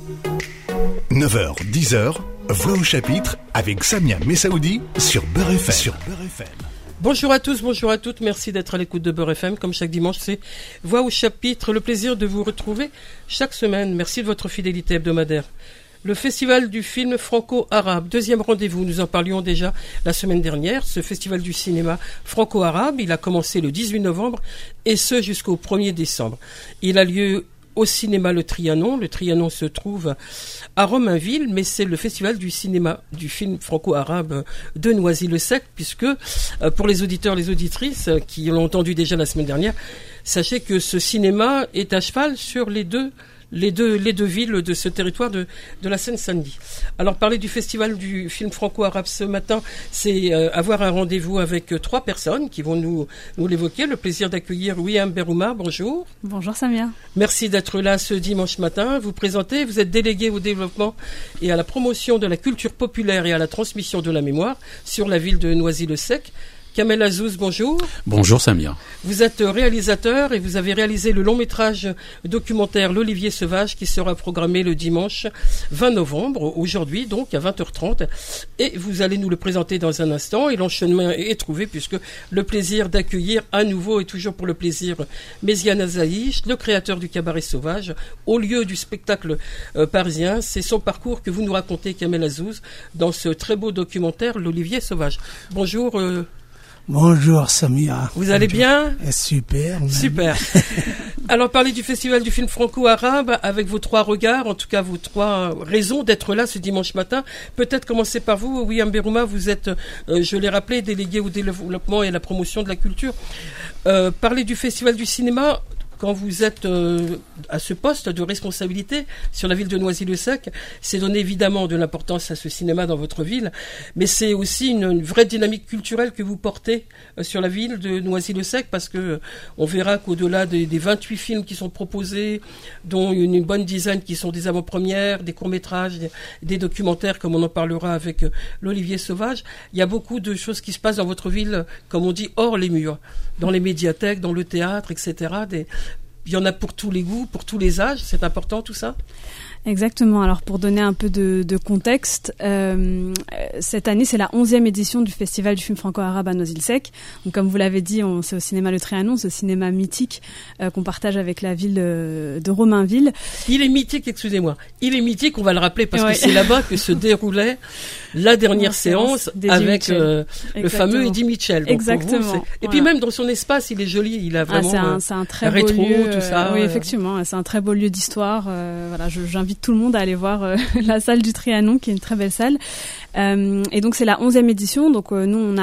9h, 10h, Voix au chapitre avec Samia Messaoudi sur Beurre FM. Bonjour à tous, bonjour à toutes, merci d'être à l'écoute de Beurre FM. Comme chaque dimanche, c'est Voix au chapitre, le plaisir de vous retrouver chaque semaine. Merci de votre fidélité hebdomadaire. Le festival du film franco-arabe, deuxième rendez-vous, nous en parlions déjà la semaine dernière. Ce festival du cinéma franco-arabe, il a commencé le 18 novembre et ce jusqu'au 1er décembre. Il a lieu au cinéma Le Trianon. Le Trianon se trouve à Romainville, mais c'est le festival du cinéma du film franco-arabe de Noisy-le-Sec, puisque pour les auditeurs, les auditrices qui l'ont entendu déjà la semaine dernière, sachez que ce cinéma est à cheval sur les deux villes de ce territoire de la Seine-Saint-Denis. Alors, parler du festival du film franco-arabe ce matin, c'est avoir un rendez-vous avec trois personnes qui vont nous l'évoquer. Le plaisir d'accueillir Wiam Berouma. Bonjour. Bonjour Samia. Merci d'être là ce dimanche matin. Vous présentez, vous êtes délégué au développement et à la promotion de la culture populaire et à la transmission de la mémoire sur la ville de Noisy-le-Sec. Kamel Azouz, bonjour. Bonjour Samia. Vous êtes réalisateur et vous avez réalisé le long-métrage documentaire L'Olivier Sauvage qui sera programmé le dimanche 20 novembre, aujourd'hui donc à 20h30. Et vous allez nous le présenter dans un instant et l'enchaînement est trouvé puisque le plaisir d'accueillir à nouveau et toujours pour le plaisir Méziane Azaïch, le créateur du cabaret sauvage, au lieu du spectacle parisien. C'est son parcours que vous nous racontez, Kamel Azouz, dans ce très beau documentaire L'Olivier Sauvage. Bonjour. Bonjour Samia. Vous allez bien ? Super. Même. Super. Alors parlez du festival du film franco-arabe avec vos trois regards, en tout cas vos trois raisons d'être là ce dimanche matin. Peut-être commencer par vous, Wiam Berouma, vous êtes, je l'ai rappelé, délégué au développement et à la promotion de la culture. Parlez du festival du cinéma. Quand vous êtes à ce poste de responsabilité sur la ville de Noisy-le-Sec, c'est donner évidemment de l'importance à ce cinéma dans votre ville, mais c'est aussi une vraie dynamique culturelle que vous portez sur la ville de Noisy-le-Sec, parce que on verra qu'au-delà des 28 films qui sont proposés, dont une bonne dizaine qui sont des avant-premières, des courts-métrages, des documentaires, comme on en parlera avec l'Olivier Sauvage, il y a beaucoup de choses qui se passent dans votre ville, comme on dit, hors les murs, dans les médiathèques, dans le théâtre, etc. Il y en a pour tous les goûts, pour tous les âges. C'est important tout ça ? Exactement. Alors pour donner un peu de contexte, cette année c'est la 11e édition du Festival du film franco-arabe à Noisy-le-Sec. Donc comme vous l'avez dit, c'est au cinéma Le Trianon, ce cinéma mythique qu'on partage avec la ville de Romainville. Il est mythique, excusez-moi. Il est mythique, on va le rappeler parce que c'est là-bas que se déroulait la dernière séance avec le fameux Eddie Mitchell. Donc, exactement. Et puis même dans son espace, il est joli. Il a vraiment c'est un très rétro, beau lieu, tout ça. Oui, effectivement, c'est un très beau lieu d'histoire. Voilà, j'invite tout le monde à aller voir la salle du Trianon, qui est une très belle salle. Et donc c'est la 11e édition. Donc nous on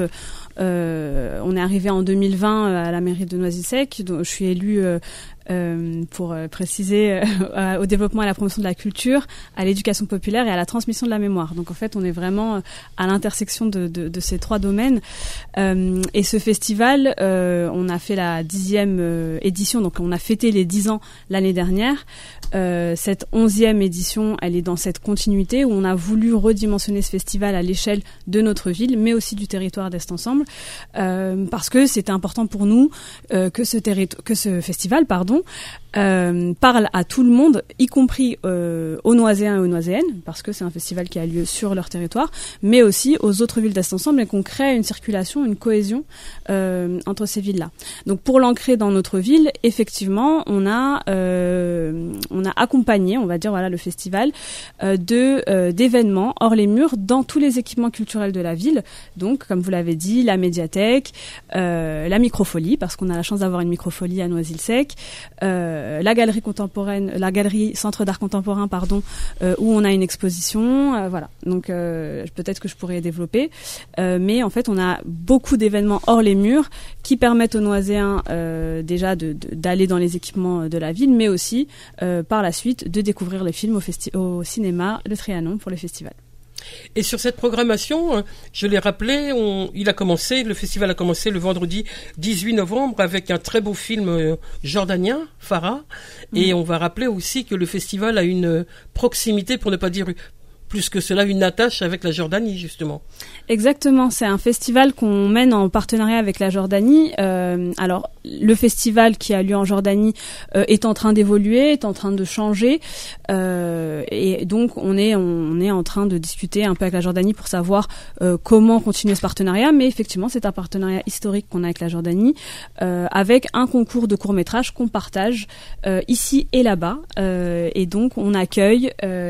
est arrivé en 2020 à la mairie de Noisy-le-Sec. Je suis élue pour préciser au développement et à la promotion de la culture, à l'éducation populaire et à la transmission de la mémoire. Donc en fait, on est vraiment à l'intersection de ces trois domaines. Et ce festival, on a fait la 10e édition, donc on a fêté les 10 ans l'année dernière. Cette 11e édition, elle est dans cette continuité où on a voulu redimensionner ce festival à l'échelle de notre ville, mais aussi du territoire d'Est Ensemble, parce que c'était important pour nous que ce festival, parle à tout le monde, y compris aux Noiséens et aux Noiséennes, parce que c'est un festival qui a lieu sur leur territoire, mais aussi aux autres villes d'Est Ensemble, et qu'on crée une circulation, une cohésion entre ces villes-là. Donc pour l'ancrer dans notre ville, effectivement, on a accompagné, on va dire, le festival d'événements hors les murs dans tous les équipements culturels de la ville. Donc, comme vous l'avez dit, la médiathèque, la microfolie, parce qu'on a la chance d'avoir une microfolie à Noisy-le-Sec, la galerie contemporaine, la galerie Centre d'art contemporain, où on a une exposition, voilà. Donc peut-être que je pourrais développer, mais en fait on a beaucoup d'événements hors les murs qui permettent aux Noiséens déjà d'aller dans les équipements de la ville, mais aussi par la suite de découvrir les films au cinéma Le Trianon pour le festival. Et sur cette programmation, je l'ai rappelé, le festival a commencé le vendredi 18 novembre avec un très beau film jordanien, Farah. Et on va rappeler aussi que le festival a une proximité, pour ne pas dire plus que cela une attache avec la Jordanie, justement. Exactement, c'est un festival qu'on mène en partenariat avec la Jordanie. Alors, le festival qui a lieu en Jordanie est en train d'évoluer, est en train de changer, et donc on est en train de discuter un peu avec la Jordanie pour savoir comment continuer ce partenariat. Mais effectivement, c'est un partenariat historique qu'on a avec la Jordanie, avec un concours de court-métrage qu'on partage ici et là-bas, et donc on accueille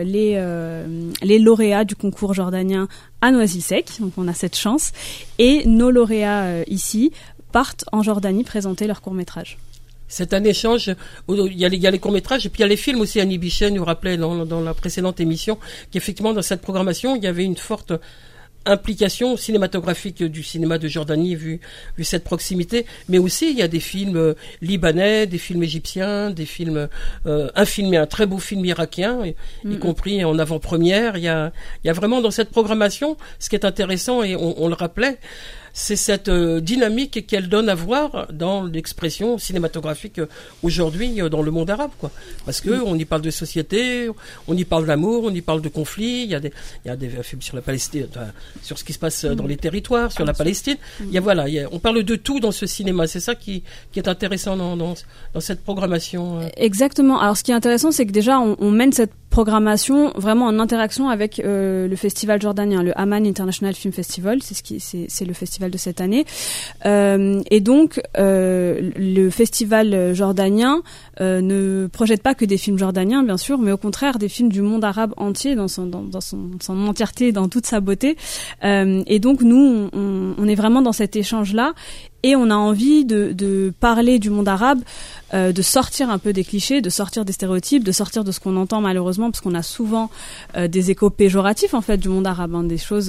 les lauréats du concours jordanien à Noisy-le-Sec, donc on a cette chance, et nos lauréats ici partent en Jordanie présenter leur court-métrage. C'est un échange, il y a les courts-métrages et puis il y a les films aussi. Annie Bichet nous rappelait dans la précédente émission qu'effectivement dans cette programmation il y avait une forte implication cinématographique du cinéma de Jordanie vu cette proximité, mais aussi il y a des films libanais, des films égyptiens, des films un très beau film irakien, y compris en avant-première. Il y a vraiment dans cette programmation, ce qui est intéressant, et on le rappelait, c'est cette dynamique qu'elle donne à voir dans l'expression cinématographique aujourd'hui dans le monde arabe, quoi. Parce que on y parle de société, on y parle d'amour, on y parle de conflits. Il y a des films sur la Palestine, sur ce qui se passe dans les territoires, sur la Palestine. On parle de tout dans ce cinéma. C'est ça qui est intéressant dans cette programmation. Exactement. Alors, ce qui est intéressant, c'est que déjà on mène cette programmation vraiment en interaction avec le festival jordanien, le Amman International Film Festival. C'est le festival de cette année, et donc le festival jordanien ne projette pas que des films jordaniens, bien sûr, mais au contraire des films du monde arabe entier dans son entièreté, dans toute sa beauté, et donc nous on est vraiment dans cet échange là. Et on a envie de parler du monde arabe, de sortir un peu des clichés, de sortir des stéréotypes, de sortir de ce qu'on entend malheureusement, parce qu'on a souvent des échos péjoratifs en fait du monde arabe, des choses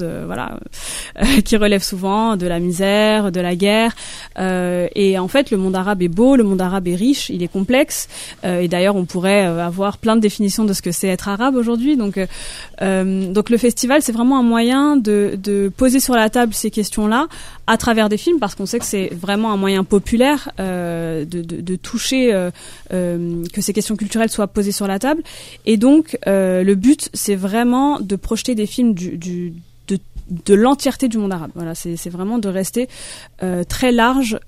qui relèvent souvent de la misère, de la guerre. Et en fait, le monde arabe est beau, le monde arabe est riche, il est complexe. Et d'ailleurs, on pourrait avoir plein de définitions de ce que c'est être arabe aujourd'hui. Donc le festival, c'est vraiment un moyen de poser sur la table ces questions-là à travers des films, parce qu'on sait que c'est vraiment un moyen populaire de toucher, que ces questions culturelles soient posées sur la table. Et donc, le but, c'est vraiment de projeter des films de l'entièreté du monde arabe. Voilà, c'est vraiment de rester très large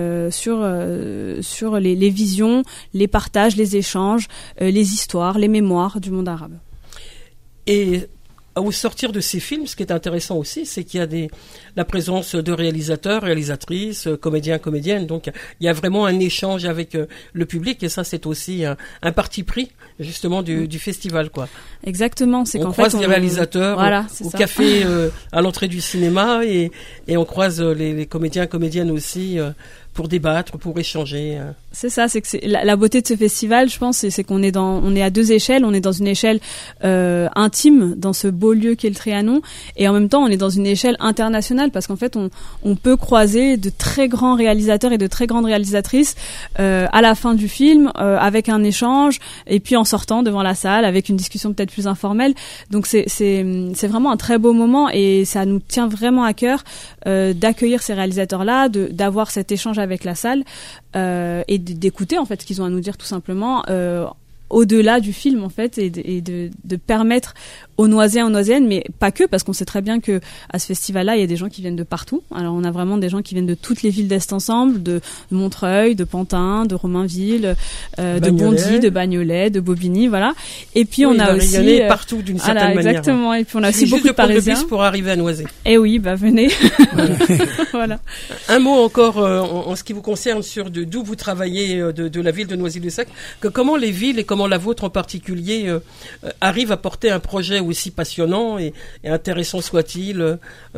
sur les visions, les partages, les échanges, les histoires, les mémoires du monde arabe. Et au sortir de ces films, ce qui est intéressant aussi, c'est qu'il y a la présence de réalisateurs, réalisatrices, comédiens, comédiennes. Donc, il y a vraiment un échange avec le public, et ça, c'est aussi un parti pris, justement, du festival, quoi. Exactement. C'est qu'en fait, on croise les réalisateurs au café, à l'entrée du cinéma, et on croise les comédiens, comédiennes aussi, pour débattre, pour échanger. C'est ça, c'est que la beauté de ce festival, je pense, c'est qu'on on est à deux échelles. On est dans une échelle intime, dans ce beau lieu qu'est le Trianon, et en même temps, on est dans une échelle internationale, parce qu'en fait, on peut croiser de très grands réalisateurs et de très grandes réalisatrices à la fin du film, avec un échange, et puis en sortant devant la salle, avec une discussion peut-être plus informelle. Donc c'est vraiment un très beau moment, et ça nous tient vraiment à cœur d'accueillir ces réalisateurs-là, d'avoir cet échange avec la salle, et d'écouter en fait ce qu'ils ont à nous dire, tout simplement, au-delà du film en fait, et de permettre aux Noiséens, aux Noiséennes, mais pas que, parce qu'on sait très bien que à ce festival-là, il y a des gens qui viennent de partout. Alors on a vraiment des gens qui viennent de toutes les villes d'Est ensemble, de Montreuil, de Pantin, de Romainville, de Bondy, de Bagnolet, de Bobigny, voilà. Et puis on a aussi partout d'une certaine manière. Exactement. Et puis on a aussi beaucoup de Parisiens. Juste de prendre le bus pour arriver à Noisy. Eh oui, venez. Voilà. Un mot encore en ce qui vous concerne sur d'où vous travaillez, de la ville de Noisy-le-Sec, comment les villes et comment la vôtre en particulier arrivent à porter un projet aussi passionnant et intéressant soit-il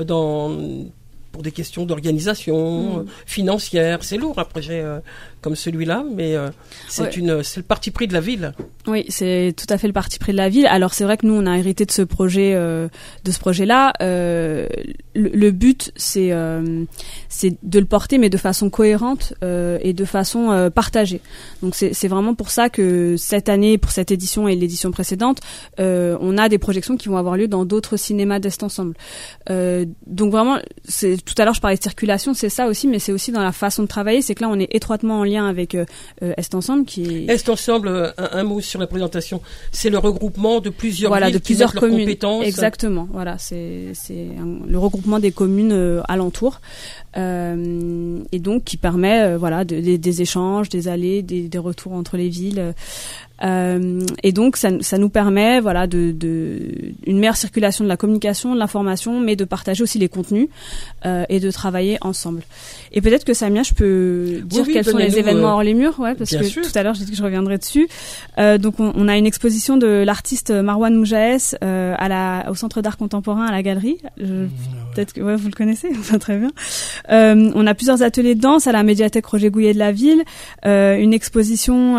pour des questions d'organisation financière. C'est lourd un projet comme celui-là, mais c'est le parti pris de la ville. Oui, c'est tout à fait le parti pris de la ville. Alors c'est vrai que nous on a hérité de ce projet-là. Le but c'est de le porter, mais de façon cohérente et de façon partagée. Donc c'est vraiment pour ça que cette année, pour cette édition et l'édition précédente, on a des projections qui vont avoir lieu dans d'autres cinémas d'Est ensemble. Donc vraiment, tout à l'heure je parlais de circulation, c'est ça aussi, mais c'est aussi dans la façon de travailler. C'est que là on est étroitement en lien lien avec Est Ensemble qui est... Est Ensemble, un mot sur la présentation, c'est le regroupement de plusieurs villes de plusieurs qui mettent communes. Leurs compétences. Exactement, voilà, c'est le regroupement des communes alentours. Et donc qui permet des échanges, des allées, des retours entre les villes. Et donc ça nous permet une meilleure circulation de la communication, de l'information, mais de partager aussi les contenus et de travailler ensemble. Et peut-être que Samia, je peux dire quels sont les événements hors les murs, parce que sûr. tout à l'heure j'ai dit que je reviendrai dessus. Donc on a une exposition de l'artiste Marwan Moujaes au Centre d'art contemporain à la Galerie. Peut-être que vous le connaissez, très bien. On a plusieurs ateliers de danse à la médiathèque Roger Gouillet de la ville, une exposition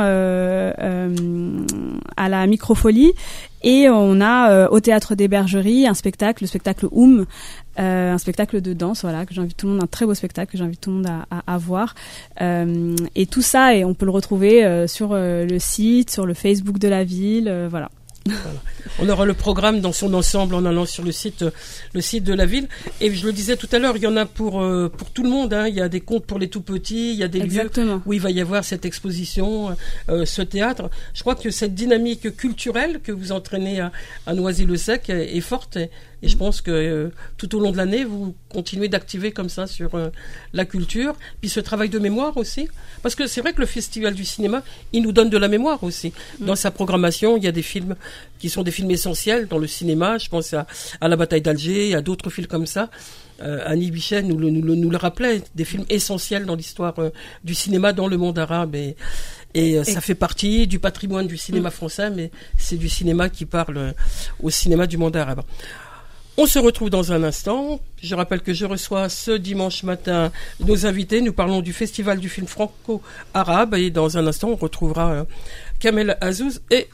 à la Microfolie, et on a au Théâtre des Bergeries le spectacle Oum, un spectacle de danse, que j'invite tout le monde, un très beau spectacle que j'invite tout le monde à voir. Et tout ça, et on peut le retrouver sur le site, sur le Facebook de la ville, voilà. Voilà. On aura le programme dans son ensemble en allant sur le site de la ville. Et je le disais tout à l'heure, il y en a pour tout le monde. Il y a des contes pour les tout petits, il y a des lieux où il va y avoir cette exposition, ce théâtre. Je crois que cette dynamique culturelle que vous entraînez à Noisy-le-Sec est forte. Et je pense que tout au long de l'année, vous continuez d'activer comme ça sur la culture. Puis ce travail de mémoire aussi. Parce que c'est vrai que le Festival du cinéma, il nous donne de la mémoire aussi. Dans sa programmation, il y a des films qui sont des films essentiels dans le cinéma. Je pense à La Bataille d'Alger, à d'autres films comme ça. Annie Bichet nous le rappelait, des films essentiels dans l'histoire du cinéma dans le monde arabe. Et ça fait partie du patrimoine du cinéma français, mais c'est du cinéma qui parle au cinéma du monde arabe. On se retrouve dans un instant. Je rappelle que je reçois ce dimanche matin nos invités. Nous parlons du Festival du film franco-arabe. Et dans un instant, on retrouvera Kamel Azzouz. Et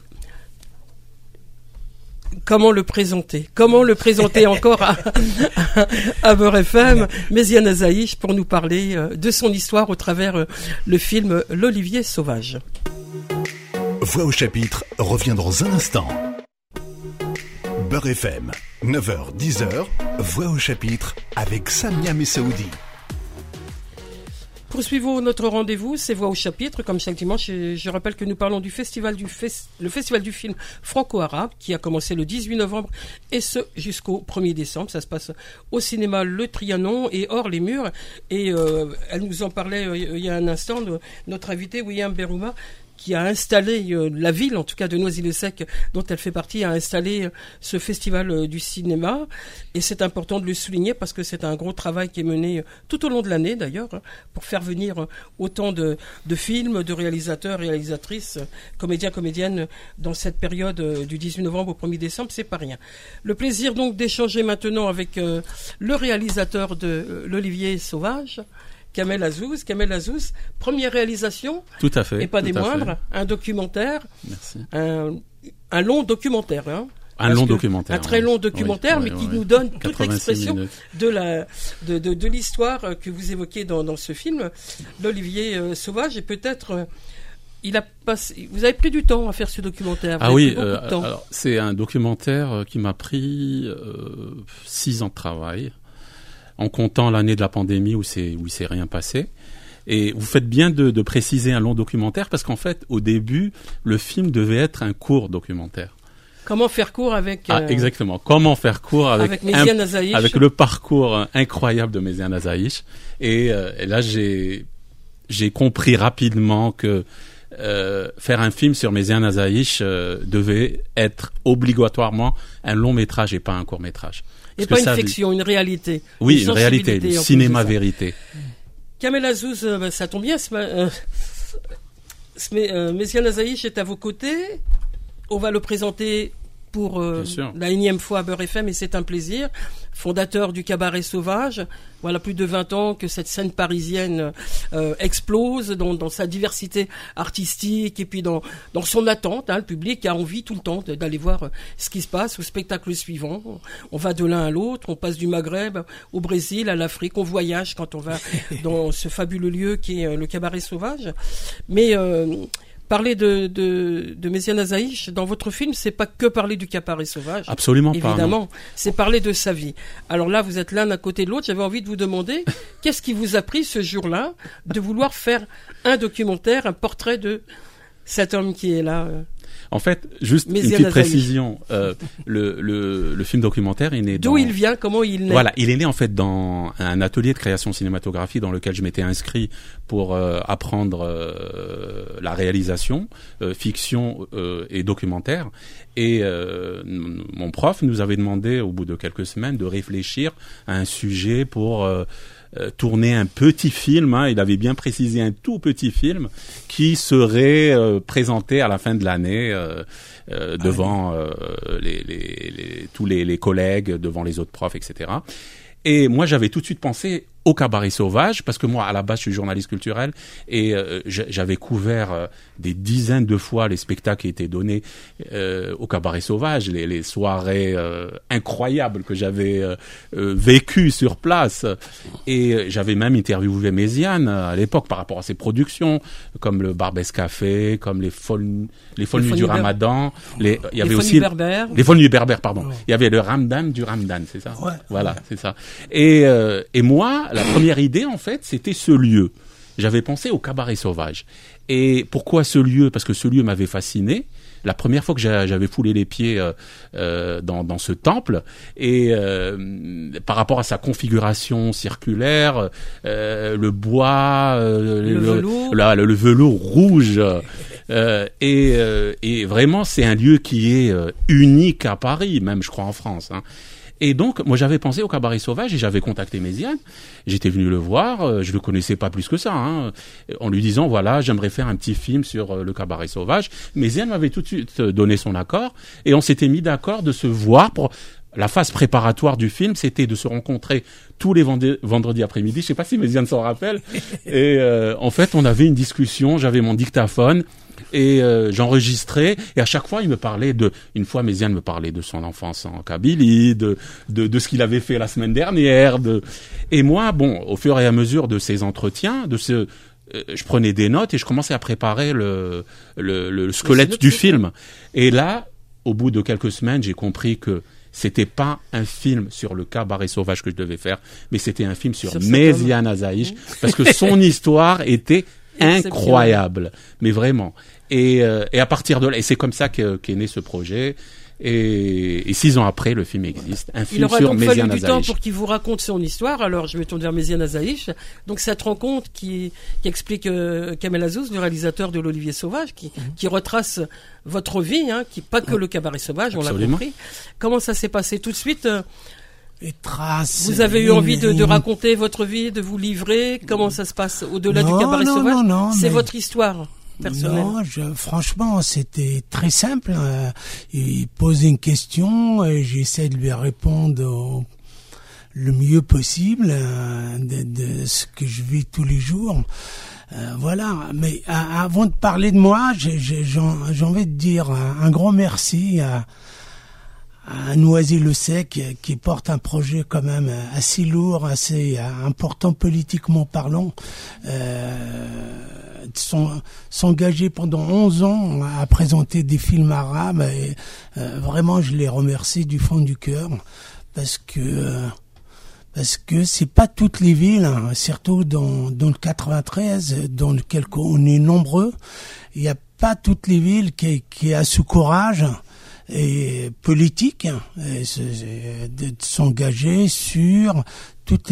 comment le présenter encore à Beurre FM, Méziane Azaïch, pour nous parler de son histoire au travers le film L'Olivier sauvage. Voix au chapitre revient dans un instant. Beurre FM, 9h, 10h, Voix au chapitre avec Samia Messaoudi. Poursuivons notre rendez-vous, c'est Voix au chapitre, comme chaque dimanche. Je rappelle que nous parlons du festival le festival du film franco-arabe qui a commencé le 18 novembre et ce jusqu'au 1er décembre. Ça se passe au cinéma Le Trianon et hors les murs. Et elle nous en parlait il y a un instant, notre invité William Berouma, qui a installé la ville, en tout cas de Noisy-le-Sec, dont elle fait partie, a installé ce festival du cinéma. Et c'est important de le souligner parce que c'est un gros travail qui est mené tout au long de l'année d'ailleurs, pour faire venir autant de films, de réalisateurs, réalisatrices, comédiens, comédiennes dans cette période du 18 novembre au 1er décembre, c'est pas rien. Le plaisir donc d'échanger maintenant avec le réalisateur de L'Olivier sauvage, Kamel Azzouz. Kamel Azzouz, première réalisation. Tout à fait. Et pas des moindres, un documentaire. Merci. Un long documentaire. Un long documentaire. Un très long documentaire, mais qui nous donne toute l'expression minutes. de l'histoire que vous évoquez dans ce film, L'Olivier sauvage. Et peut-être, vous avez pris du temps à faire ce documentaire. Alors, c'est un documentaire qui m'a pris 6 ans de travail, en comptant l'année de la pandémie où il s'est rien passé. Et vous faites bien de préciser un long documentaire parce qu'en fait, au début, le film devait être un court documentaire. Comment faire court avec... exactement. Comment faire court avec Méziane Azaïch. Avec le parcours incroyable de Méziane Azaïch. Et là, j'ai compris rapidement que faire un film sur Méziane Azaïch devait être obligatoirement un long métrage et pas un court métrage. Et pas une fiction, une réalité. Oui, une réalité, du cinéma vérité. Kamel Azzouz, ça tombe bien. Méziane Azaïch est à vos côtés. On va le présenter pour la énième fois à Beurre FM et c'est un plaisir. Fondateur du Cabaret Sauvage. Voilà plus de 20 ans que cette scène parisienne explose dans sa diversité artistique et puis dans son attente. Le public a envie tout le temps d'aller voir ce qui se passe au spectacle suivant. On va de l'un à l'autre, on passe du Maghreb au Brésil, à l'Afrique, on voyage quand on va dans ce fabuleux lieu qui est le Cabaret Sauvage. Mais parler de Méziane Azaïch dans votre film, c'est pas que parler du cabaret sauvage. Absolument pas. Évidemment, c'est parler de sa vie. Alors là, vous êtes l'un à côté de l'autre. J'avais envie de vous demander qu'est-ce qui vous a pris ce jour-là de vouloir faire un documentaire, un portrait de cet homme qui est là. En fait, juste une petite précision. Le film documentaire est né d'où il vient, comment il naît. Voilà, il est né en fait dans un atelier de création cinématographique dans lequel je m'étais inscrit pour apprendre la réalisation, fiction et documentaire. Et mon prof nous avait demandé au bout de quelques semaines de réfléchir à un sujet pour tourner un petit film, il avait bien précisé un tout petit film qui serait présenté à la fin de l'année devant tous les collègues, devant les autres profs, etc. Et moi, j'avais tout de suite pensé au cabaret sauvage, parce que moi, à la base, je suis journaliste culturel et j'avais couvert des dizaines de fois les spectacles qui étaient donnés au cabaret sauvage, les soirées incroyables que j'avais vécues sur place. Et j'avais même interviewé Méziane à l'époque par rapport à ses productions, comme le Barbès Café, comme les folles nuits du Ramadan. Il y avait aussi les folles nuits berbères, pardon. Ouais. Il y avait le Ramadan du Ramadan, c'est ça? Ouais. Voilà, c'est ça. Et moi, la première idée, en fait, c'était ce lieu. J'avais pensé au cabaret sauvage. Et pourquoi ce lieu? Parce que ce lieu m'avait fasciné. La première fois que j'avais foulé les pieds dans ce temple, et par rapport à sa configuration circulaire, le bois, le velours rouge, et vraiment c'est un lieu qui est unique à Paris, même je crois en France. Et donc, moi, j'avais pensé au cabaret sauvage et j'avais contacté Méziane. J'étais venu le voir, je le connaissais pas plus que ça, en lui disant, voilà, j'aimerais faire un petit film sur le cabaret sauvage. Méziane m'avait tout de suite donné son accord et on s'était mis d'accord de se voir pour... La phase préparatoire du film, c'était de se rencontrer tous les vendredis après-midi. Je sais pas si Méziane s'en rappelle. Et en fait, on avait une discussion. J'avais mon dictaphone et j'enregistrais. Et à chaque fois, il me parlait une fois, Méziane me parlait de son enfance en Kabylie, de ce qu'il avait fait la semaine dernière. Et moi, bon, au fur et à mesure de ces entretiens, je prenais des notes et je commençais à préparer le squelette du film. Et là, au bout de quelques semaines, j'ai compris que c'était pas un film sur le cabaret sauvage que je devais faire, mais c'était un film sur Méziane Azaïch, parce que son histoire était incroyable, mais vraiment. Et à partir de là, et c'est comme ça qu'est né ce projet. Et 6 ans après, le film existe. Un film sur Méziane Azaïch. Il aura donc fallu du temps pour qu'il vous raconte son histoire. Alors, je me tourne vers Méziane Azaïch. Donc, cette rencontre qui explique Kamel Azzouz, le réalisateur de l'Olivier Sauvage, qui retrace votre vie, qui pas que le cabaret sauvage, on l'a compris. Comment ça s'est passé tout de suite? Vous avez eu envie de raconter votre vie, de vous livrer? Comment ça se passe au-delà du cabaret sauvage? Non, c'est votre histoire. Personnel. Non, franchement, c'était très simple. Il posait une question et j'essaie de lui répondre le mieux possible de ce que je vis tous les jours. Voilà. Mais avant de parler de moi, j'ai envie de dire un grand merci à Noisy-le-Sec qui porte un projet quand même assez lourd, assez important politiquement parlant. S'engager pendant 11 ans à présenter des films arabes et vraiment je les remercie du fond du cœur parce que c'est pas toutes les villes, surtout dans le 93 dans lequel on est nombreux, il y a pas toutes les villes qui a ce courage et politique de s'engager sur toute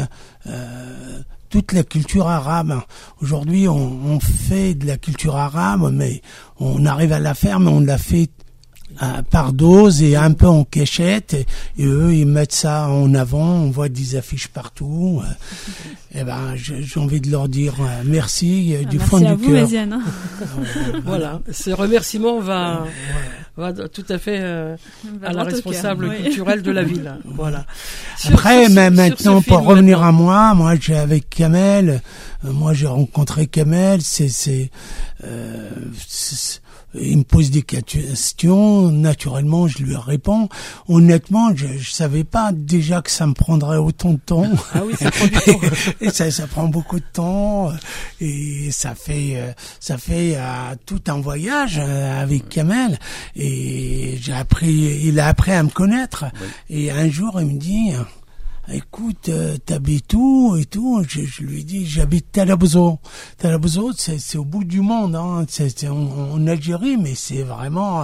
la culture arabe. Aujourd'hui, on fait de la culture arabe, mais on arrive à la faire, mais on l'a fait par dose et un peu en cachette. Et eux, ils mettent ça en avant. On voit des affiches partout. Et j'ai envie de leur dire merci du fond du cœur. Méziane. Voilà, ce remerciement va tout à fait à la responsable culturelle de la ville. Voilà. Après, maintenant, pour revenir à moi, j'ai avec Kamel, j'ai rencontré Kamel, il me pose des questions, naturellement je lui réponds. Honnêtement, je savais pas déjà que ça me prendrait autant de temps. Ah oui, ça prend du temps. Et ça prend beaucoup de temps et ça fait tout un voyage avec Kamel et il a appris à me connaître. Oui. Et un jour il me dit écoute, t'habites où et tout. Je lui dis, j'habite Talabzo. Talabzo, c'est au bout du monde, hein. C'est en Algérie, mais c'est vraiment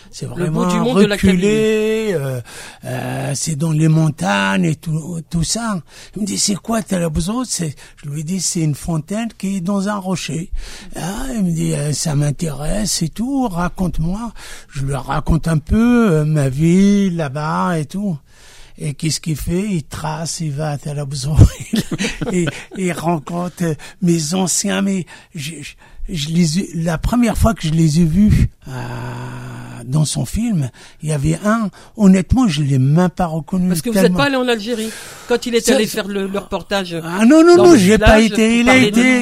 reculé. C'est dans les montagnes et tout ça. Il me dit, c'est quoi Talabzo? Je lui dis, c'est une fontaine qui est dans un rocher. Ah, il me dit, ça m'intéresse et tout. Raconte-moi. Je lui raconte un peu ma vie là-bas et tout. Et qu'est-ce qu'il fait? Il trace, il va à Talabzo, et il rencontre mes anciens, mais la première fois que je les ai vus dans son film, il y avait honnêtement, je l'ai même pas reconnu. Parce que vous n'êtes pas allé en Algérie quand il est allé faire le reportage. Ah non, j'ai pas été. Il a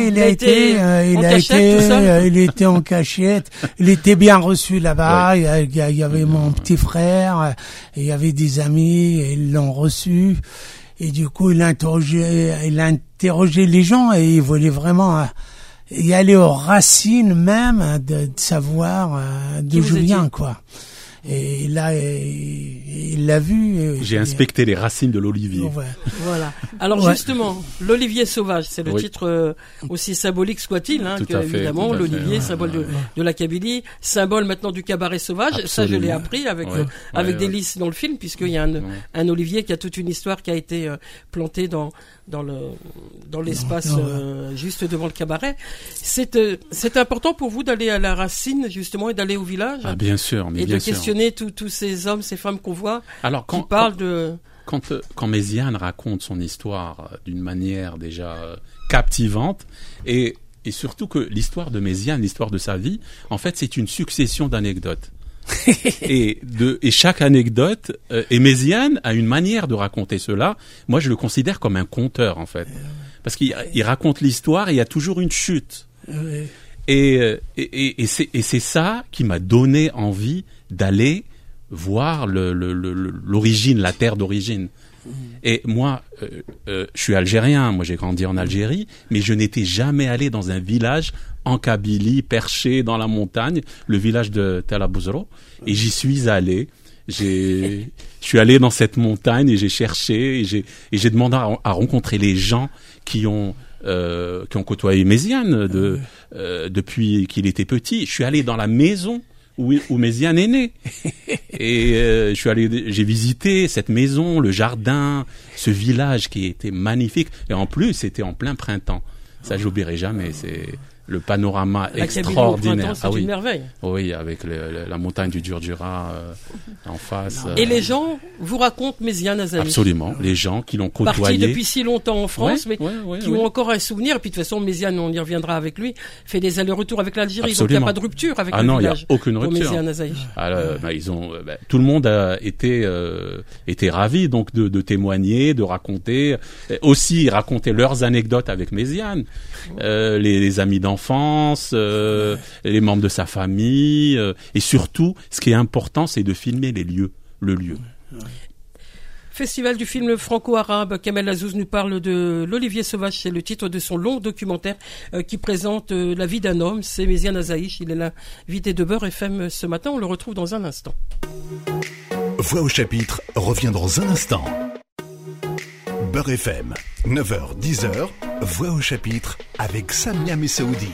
été en cachette. Il était bien reçu là-bas. Ouais. Il y avait mon petit frère, il y avait des amis, et ils l'ont reçu. Et du coup, il a interrogé les gens et il voulait vraiment y aller aux racines même de savoir d'où je viens, quoi. Et là, il l'a vu. J'ai inspecté les racines de l'olivier. Ouais. Voilà. Alors justement, l'olivier sauvage, c'est le titre aussi symbolique soit-il, hein, que évidemment l'olivier, symbole de la Kabylie, symbole maintenant du cabaret sauvage. Absolument. Ça, je l'ai appris avec délice dans le film, puisqu'il y a un olivier qui a toute une histoire qui a été planté dans l'espace juste devant le cabaret. C'est important pour vous d'aller à la racine justement et d'aller au village. Ah bien sûr, mais et bien de questionner tous ces hommes, ces femmes qu'on voit. Alors qui parlent de. Quand Méziane raconte son histoire d'une manière déjà captivante et surtout que l'histoire de Méziane, l'histoire de sa vie, en fait, c'est une succession d'anecdotes. et chaque anecdote et Méziane a une manière de raconter cela. Moi, je le considère comme un conteur en fait, parce qu'il raconte l'histoire et il y a toujours une chute. Et c'est ça qui m'a donné envie d'aller voir l'origine, la terre d'origine. Et moi, je suis algérien, moi j'ai grandi en Algérie, mais je n'étais jamais allé dans un village en Kabylie, perché dans la montagne, le village de Talabzo, et j'y suis allé. Je suis allé dans cette montagne et j'ai cherché et j'ai demandé à rencontrer les gens qui ont côtoyé Méziane depuis qu'il était petit. Je suis allé dans la maison où Méziane est né. Et j'ai visité cette maison, le jardin, ce village qui était magnifique. Et en plus, c'était en plein printemps. Ça, j'oublierai jamais. C'est le panorama extraordinaire. C'est une merveille. Oui, avec la montagne du Djurdjura en face. Et les gens vous racontent Méziane Azaïch. Absolument, les gens qui l'ont côtoyé. Parti depuis si longtemps en France, mais qui ont encore un souvenir. Et puis de toute façon, Méziane, on y reviendra avec lui, fait des allers-retours avec l'Algérie. Donc il n'y a pas de rupture avec le village. Ah non, il n'y a aucune rupture. Méziane Azaïch. Tout le monde a été ravi donc de témoigner, de raconter, aussi raconter leurs anecdotes avec Méziane, les amis d'enfance, les membres de sa famille, et surtout, ce qui est important, c'est de filmer le lieu. Festival du film franco-arabe, Kamel Azzouz nous parle de l'Olivier sauvage, c'est le titre de son long documentaire qui présente la vie d'un homme, c'est Méziane Azaïch, il est l'invité de Beurre FM ce matin, on le retrouve dans un instant. Voix au chapitre revient dans un instant. Beurre FM, 9h, 10h, Voix au chapitre avec Samia Messaoudi.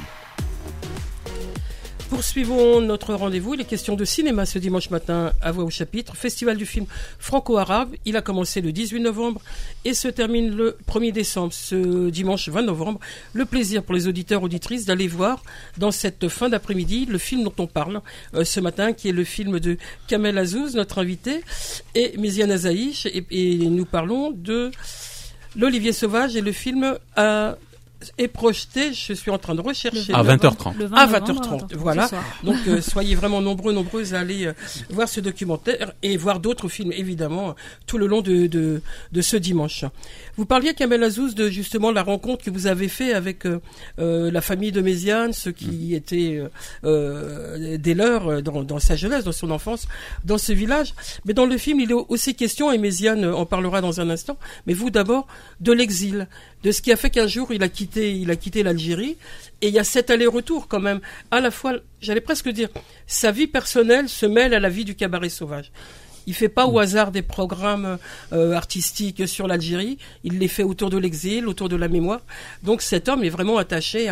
Poursuivons notre rendez-vous. Il est question de cinéma ce dimanche matin à Voix au chapitre. Festival du film franco-arabe. Il a commencé le 18 novembre et se termine le 1er décembre. Ce dimanche 20 novembre, le plaisir pour les auditeurs, auditrices d'aller voir dans cette fin d'après-midi le film dont on parle ce matin, qui est le film de Kamel Azzouz, notre invité, et Méziane Azaïch. Et nous parlons de l'Olivier sauvage et le film est projeté, je suis en train de rechercher. À 20h30. À 20h30, voilà. Donc soyez vraiment nombreuses à aller voir ce documentaire et voir d'autres films, évidemment, tout le long de ce dimanche. Vous parliez, Kamel Azzouz, de justement la rencontre que vous avez fait avec la famille de Méziane, ceux qui étaient des leurs dans sa jeunesse, dans son enfance, dans ce village. Mais dans le film, il est aussi question, et Méziane en parlera dans un instant, mais vous d'abord, de l'exil, de ce qui a fait qu'un jour il a quitté l'Algérie, et il y a cet aller-retour quand même, à la fois, j'allais presque dire, sa vie personnelle se mêle à la vie du cabaret sauvage. Il fait pas au hasard des programmes artistiques sur l'Algérie, il les fait autour de l'exil, autour de la mémoire. Donc cet homme est vraiment attaché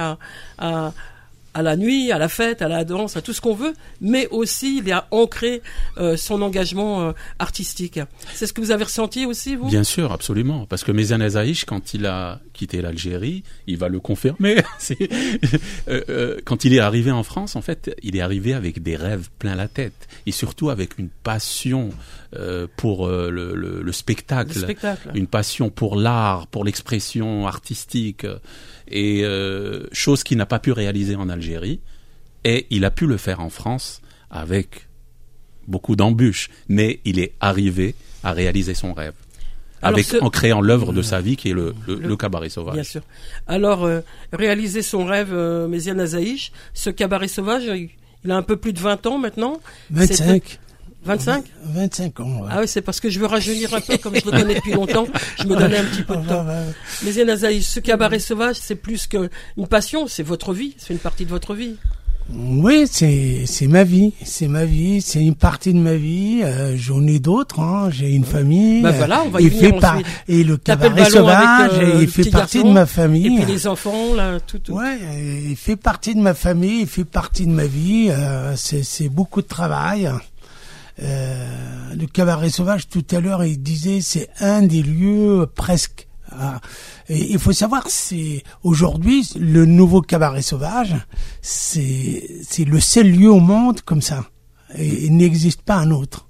à la nuit, à la fête, à la danse, à tout ce qu'on veut, mais aussi il a ancré son engagement artistique. C'est ce que vous avez ressenti aussi, vous ? Bien sûr, absolument. Parce que Méziane Azaïch, quand il a quitté l'Algérie, il va le confirmer. Quand il est arrivé en France, en fait, il est arrivé avec des rêves plein la tête. Et surtout avec une passion pour le spectacle. Une passion pour l'art, pour l'expression artistique. Et chose qu'il n'a pas pu réaliser en Algérie, et il a pu le faire en France avec beaucoup d'embûches, mais il est arrivé à réaliser son rêve. En créant l'œuvre de sa vie qui est le cabaret sauvage. Bien sûr. Alors, réaliser son rêve, Méziane Azaïch, ce cabaret sauvage, il a un peu plus de 20 ans maintenant. 25. 25 25 ans, ouais. Ah oui, c'est parce que je veux rajeunir un peu, comme je vous connais depuis longtemps, je me donnais un petit peu de temps. Méziane Azaïch, ce cabaret sauvage, c'est plus qu'une passion, c'est votre vie, c'est une partie de votre vie. Oui, c'est ma vie, c'est une partie de ma vie. J'en ai d'autres, hein. J'ai une famille. Ben voilà, on va y venir ensuite. Et le cabaret sauvage, il fait partie de ma famille. Et puis les enfants, là, tout. Ouais, il fait partie de ma famille, il fait partie de ma vie. C'est beaucoup de travail. Le cabaret sauvage, tout à l'heure, il disait, c'est un des lieux presque. Et il faut savoir, c'est aujourd'hui le nouveau cabaret sauvage, c'est le seul lieu au monde comme ça. Et il n'existe pas un autre.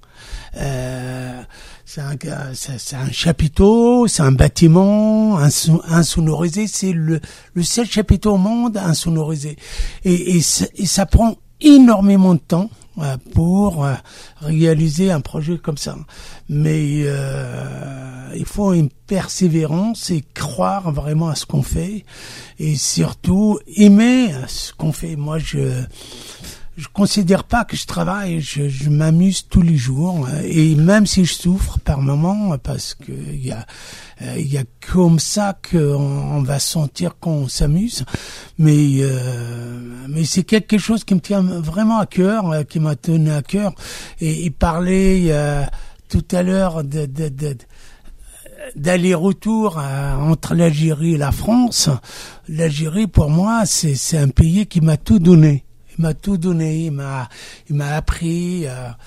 C'est un chapiteau, c'est un bâtiment insonorisé, c'est le seul chapiteau au monde insonorisé. Et ça prend énormément de temps pour réaliser un projet comme ça. Mais il faut une persévérance et croire vraiment à ce qu'on fait et surtout aimer ce qu'on fait. Moi, je considère pas que je travaille, je m'amuse tous les jours et même si je souffre par moments parce que il y a comme ça qu'on va sentir qu'on s'amuse, mais c'est quelque chose qui me tient vraiment à cœur, qui m'a tenu à cœur. Et il parlait tout à l'heure d'aller-retour entre l'Algérie et la France. L'Algérie, pour moi, c'est un pays qui m'a tout donné. Il m'a appris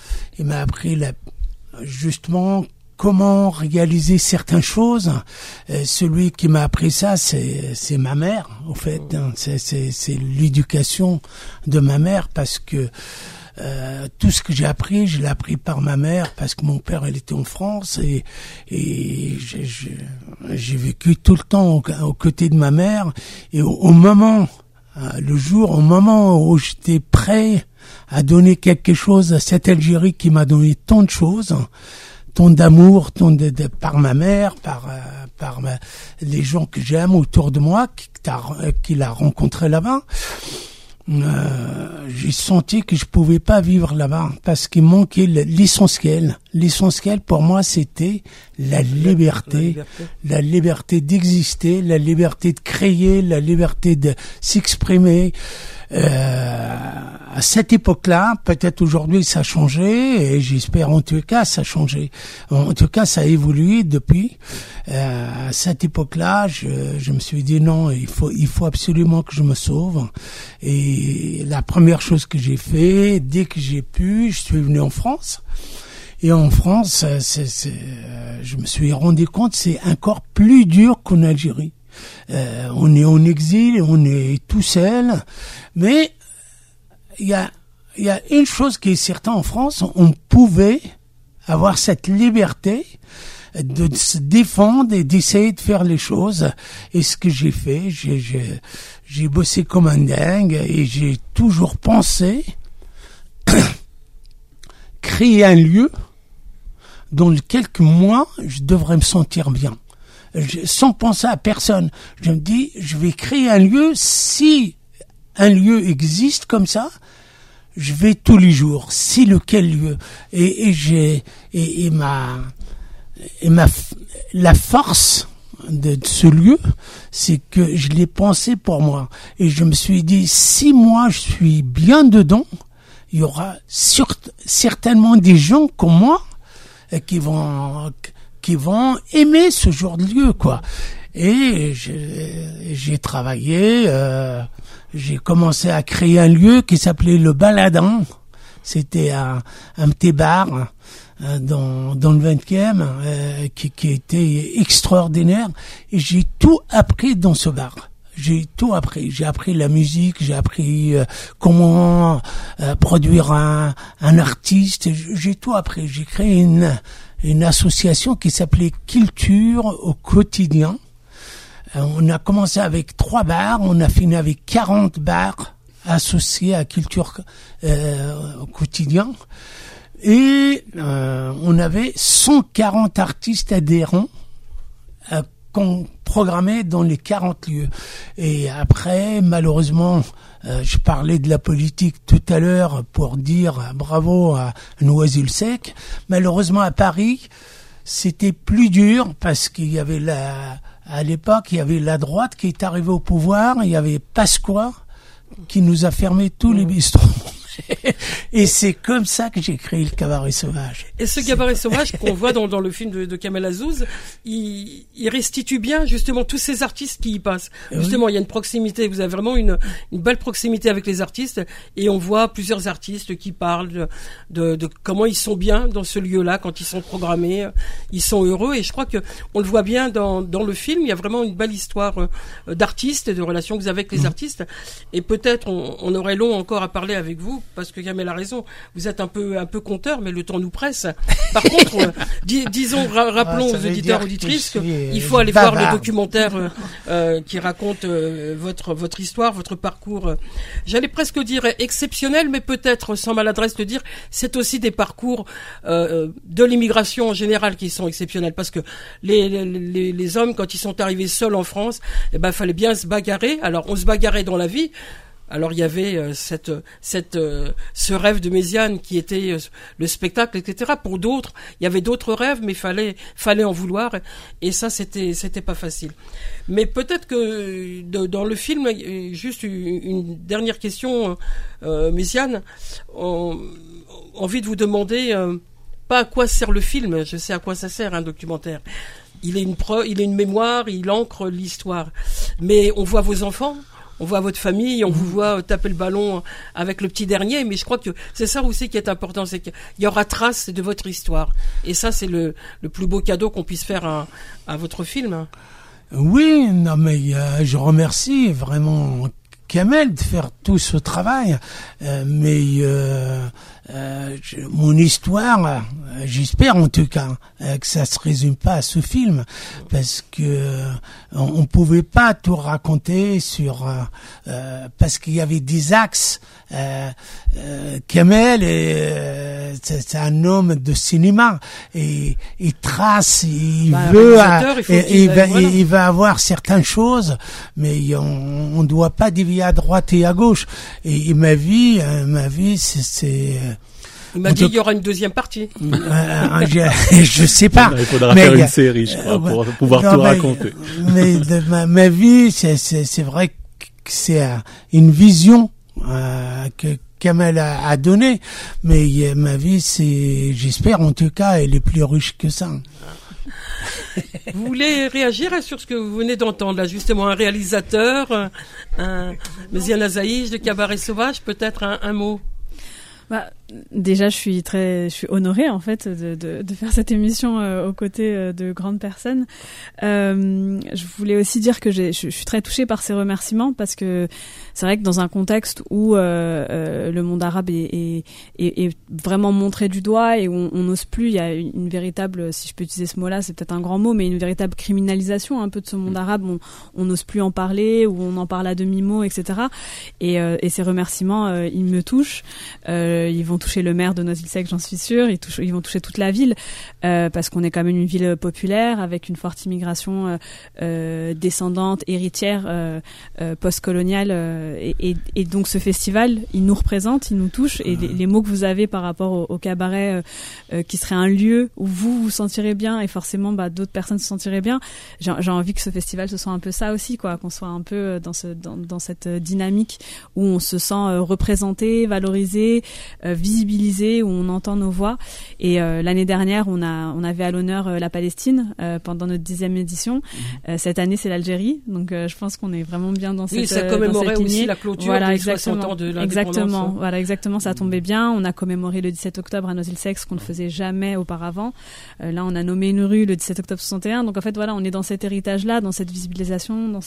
justement comment réaliser certaines choses. Celui qui m'a appris ça, c'est ma mère, en fait. C'est l'éducation de ma mère parce que tout ce que j'ai appris, je l'ai appris par ma mère parce que mon père, il était en France et j'ai vécu tout le temps aux côtés de ma mère et au moment où j'étais prêt à donner quelque chose à cette Algérie qui m'a donné tant de choses, tant d'amour, par ma mère, par les gens que j'aime autour de moi, qu'il a rencontré là-bas, j'ai senti que je pouvais pas vivre là-bas parce qu'il manquait l'essentiel. L'essentiel pour moi, c'était la liberté d'exister, la liberté de créer, la liberté de s'exprimer. À cette époque-là, peut-être aujourd'hui ça a changé, et j'espère en tout cas ça a changé. En tout cas, ça a évolué depuis. À cette époque-là, je me suis dit non, il faut absolument que je me sauve. Et la première chose que j'ai fait, dès que j'ai pu, je suis venu en France. Et en France, je me suis rendu compte, c'est encore plus dur qu'en Algérie. On est en exil, on est tout seul, mais il y a une chose qui est certaine en France, on pouvait avoir cette liberté de se défendre et d'essayer de faire les choses. Et ce que j'ai fait, j'ai bossé comme un dingue et j'ai toujours pensé créer un lieu dans quelques mois, je devrais me sentir bien. Sans penser à personne. Je me dis, je vais créer un lieu. Si un lieu existe comme ça, je vais tous les jours. Si lequel lieu. La force de ce lieu, c'est que je l'ai pensé pour moi. Et je me suis dit, si moi je suis bien dedans, il y aura certainement des gens comme moi qui vont aimer ce genre de lieu, quoi. Et j'ai travaillé, j'ai commencé à créer un lieu qui s'appelait le Baladin. C'était un petit bar dans le 20e qui était extraordinaire. Et j'ai tout appris dans ce bar. J'ai tout appris. J'ai appris la musique, j'ai appris comment produire un artiste. J'ai tout appris. J'ai créé une association qui s'appelait Culture au quotidien. On a commencé avec 3 bars, on a fini avec 40 bars associés à Culture au quotidien. Et on avait 140 artistes adhérents qu'on programmait dans les 40 lieux. Et après, malheureusement, je parlais de la politique tout à l'heure pour dire bravo à Noisy-le-Sec. Malheureusement, à Paris, c'était plus dur parce qu'il y avait à l'époque, il y avait la droite qui est arrivée au pouvoir, il y avait Pasqua qui nous a fermé tous les bistrots. Et c'est comme ça que j'ai créé le Cabaret Sauvage. Et ce Cabaret Sauvage qu'on voit dans le film de Kamel Azzouz, il restitue bien justement tous ces artistes qui y passent. Justement, il y a une proximité, vous avez vraiment une belle proximité avec les artistes, et on voit plusieurs artistes qui parlent de comment ils sont bien dans ce lieu-là quand ils sont programmés, ils sont heureux, et je crois que on le voit bien dans le film. Il y a vraiment une belle histoire d'artistes, de relations que vous avez avec les artistes, et peut-être on aurait long encore à parler avec vous, parce que Kamel a raison, vous êtes un peu conteur, mais le temps nous presse. Par contre, rappelons aux auditeurs, auditrices qu'il faut aller voir le documentaire qui raconte votre histoire, votre parcours. J'allais presque dire exceptionnel, mais peut-être sans maladresse le dire, c'est aussi des parcours de l'immigration en général qui sont exceptionnels, parce que les hommes, quand ils sont arrivés seuls en France, fallait bien se bagarrer. Alors on se bagarrait dans la vie. Alors il y avait ce rêve de Méziane qui était le spectacle, etc. Pour d'autres, il y avait d'autres rêves, mais fallait en vouloir, et ça c'était pas facile. Mais peut-être que dans le film, juste une dernière question, Méziane, envie de vous demander pas à quoi sert le film. Je sais à quoi ça sert un documentaire. Il est une mémoire, il ancre l'histoire. Mais on voit vos enfants. On voit votre famille, on vous voit taper le ballon avec le petit dernier, mais je crois que c'est ça aussi qui est important, c'est qu'il y aura trace de votre histoire. Et ça, c'est le plus beau cadeau qu'on puisse faire à votre film. Oui, non mais je remercie vraiment Kamel de faire tout ce travail, mais mon histoire, j'espère en tout cas que ça se résume pas à ce film, parce que on pouvait pas tout raconter sur parce qu'il y avait des axes. Kamel c'est un homme de cinéma, et il trace, il va avoir certaines choses, mais on doit pas dévier à droite et à gauche. Et ma vie c'est il m'a dit qu'il y aura une deuxième partie. Je sais pas. Il faudra faire une série, je crois, pour pouvoir tout raconter. Mais ma vie, c'est vrai que c'est une vision que Kamel a donnée. Mais ma vie, j'espère en tout cas, elle est plus riche que ça. Vous voulez réagir sur ce que vous venez d'entendre là, justement, un réalisateur, Méziane Azaïj de Cabaret Sauvage, peut-être un mot? Déjà, je suis honorée en fait de faire cette émission aux côtés de grandes personnes. Je voulais aussi dire que je suis très touchée par ces remerciements parce que c'est vrai que dans un contexte où le monde arabe est vraiment montré du doigt et où on n'ose plus, il y a une véritable, si je peux utiliser ce mot-là, c'est peut-être un grand mot, mais une véritable criminalisation un peu de ce monde arabe. On n'ose plus en parler ou on en parle à demi-mot, etc. Et ces remerciements, ils me touchent. Ils vont toucher le maire de Noisy-le-Sec, j'en suis sûre. Ils vont toucher toute la ville parce qu'on est quand même une ville populaire avec une forte immigration descendante, héritière, post-coloniale. Et donc ce festival, il nous représente, il nous touche. Et les mots que vous avez par rapport au cabaret, qui serait un lieu où vous sentirez bien et forcément d'autres personnes se sentiraient bien. J'ai envie que ce festival ce soit un peu ça aussi, quoi, qu'on soit un peu dans cette dynamique où on se sent représenté, valorisé, visibilisé, où on entend nos voix. Et l'année dernière, on avait à l'honneur la Palestine pendant notre 10e édition. Cette année, c'est l'Algérie. Donc je pense qu'on est vraiment bien dans cette lignée. Ça commémorait aussi la clôture des 60 ans de l'indépendance. Exactement, ça tombait bien. On a commémoré le 17 octobre à Noisy-le-Sec, ce qu'on ne faisait jamais auparavant. Là, on a nommé une rue le 17 octobre 61. Donc en fait, voilà, on est dans cet héritage-là, dans cette visibilisation, dans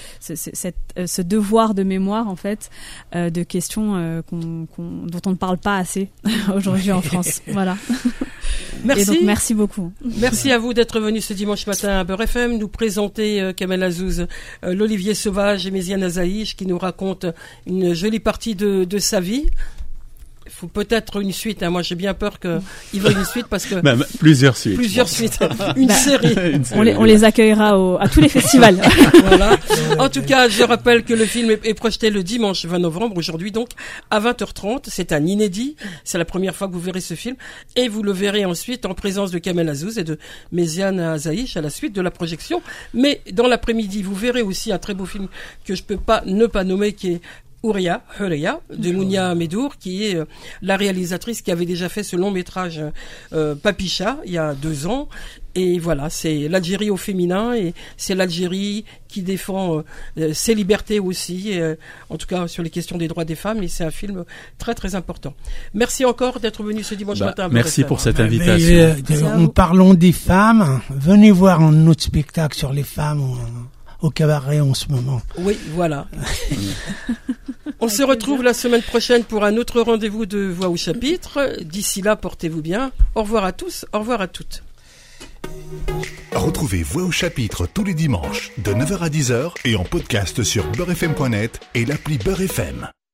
ce devoir de mémoire, en fait, de questions dont on ne parle pas assez aujourd'hui en France. Voilà. Merci. Et donc, merci beaucoup. Merci à vous d'être venus ce dimanche matin à Beurre FM nous présenter Kamel Azzouz, l'Olivier Sauvage et Méziane Azaïch qui nous raconte une jolie partie de sa vie. Il faut peut-être une suite. Moi, j'ai bien peur qu'il veuille une suite parce que même plusieurs suites. Une série. On les accueillera à tous les festivals. Voilà. En tout cas, je rappelle que le film est projeté le dimanche 20 novembre, aujourd'hui donc, à 20h30. C'est un inédit. C'est la première fois que vous verrez ce film. Et vous le verrez ensuite en présence de Kamel Azzouz et de Méziane Azaïch à la suite de la projection. Mais dans l'après-midi, vous verrez aussi un très beau film que je peux pas ne pas nommer, qui est Houria de Mounia Medour, qui est la réalisatrice qui avait déjà fait ce long métrage Papicha il y a 2 ans. Et voilà, c'est l'Algérie au féminin et c'est l'Algérie qui défend ses libertés aussi, en tout cas sur les questions des droits des femmes. Et c'est un film très très important. Merci encore d'être venu ce dimanche matin. Merci pour cette invitation. En parlant des femmes, venez voir un autre spectacle sur les femmes au cabaret en ce moment. Oui, voilà. On se retrouve la semaine prochaine pour un autre rendez-vous de Voix au chapitre. D'ici là, portez-vous bien. Au revoir à tous, au revoir à toutes. Retrouvez Voix au chapitre tous les dimanches de 9h à 10h et en podcast sur beurrefm.net et l'appli Beurre FM.